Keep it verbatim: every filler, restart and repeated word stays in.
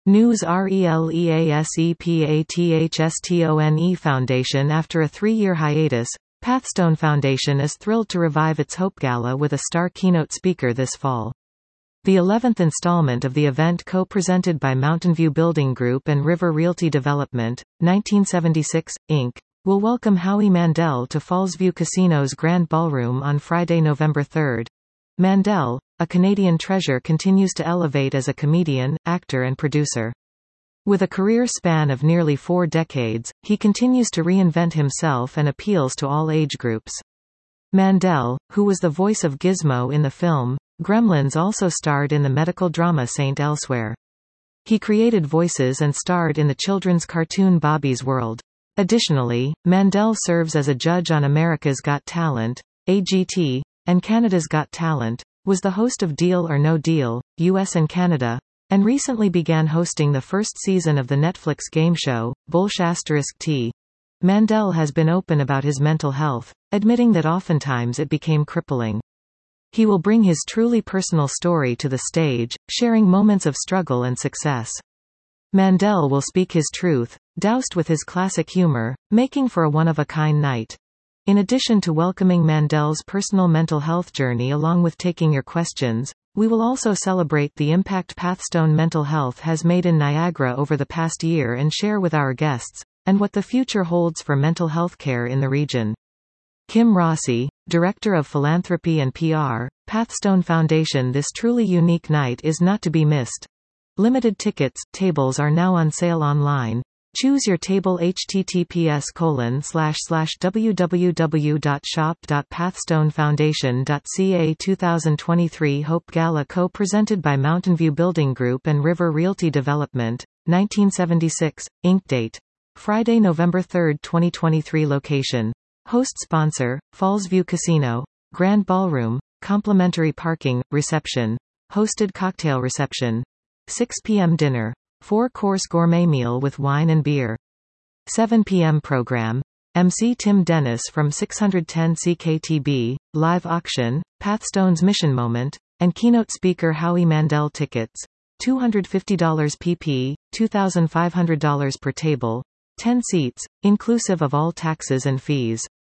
News RELEASEPATHSTONE Foundation. After a three-year hiatus, Pathstone Foundation is thrilled to revive its Hope Gala with a star keynote speaker this fall. The eleventh installment of the event, co-presented by Mountain View Building Group and River Realty Development, nineteen seventy-six, Incorporated, will welcome Howie Mandel to Fallsview Casino's Grand Ballroom on Friday, November third. Mandel, a Canadian treasure, continues to elevate as a comedian, actor and producer. With a career span of nearly four decades, he continues to reinvent himself and appeals to all age groups. Mandel, who was the voice of Gizmo in the film Gremlins, also starred in the medical drama Saint Elsewhere. He created voices and starred in the children's cartoon Bobby's World. Additionally, Mandel serves as a judge on America's Got Talent, A G T, and Canada's Got Talent, was the host of Deal or No Deal, U S and Canada, and recently began hosting the first season of the Netflix game show, Bullsh*T. Mandel has been open about his mental health, admitting that oftentimes it became crippling. He will bring his truly personal story to the stage, sharing moments of struggle and success. Mandel will speak his truth, doused with his classic humor, making for a one-of-a-kind night. In addition to welcoming Mandel's personal mental health journey along with taking your questions, we will also celebrate the impact Pathstone Mental Health has made in Niagara over the past year and share with our guests, and what the future holds for mental health care in the region. Kim Rossi, Director of Philanthropy and P R, Pathstone Foundation. This truly unique night is not to be missed. Limited tickets, tables are now on sale online. Choose your table https colon slash slash www.shop.pathstonefoundation.ca two thousand twenty-three Hope Gala, co-presented by Mountain View Building Group and River Realty Development, nineteen seventy-six, Incorporated. Date: Friday, November third, twenty twenty-three. Location: Host sponsor, Fallsview Casino, Grand Ballroom, complimentary parking, reception, hosted cocktail reception, six p m dinner, four-course gourmet meal with wine and beer. seven p m program. M C Tim Dennis from six ten C K T B, live auction, Pathstone's Mission Moment, and keynote speaker Howie Mandel. Tickets: two hundred fifty dollars P P, two thousand five hundred dollars per table, ten seats, inclusive of all taxes and fees.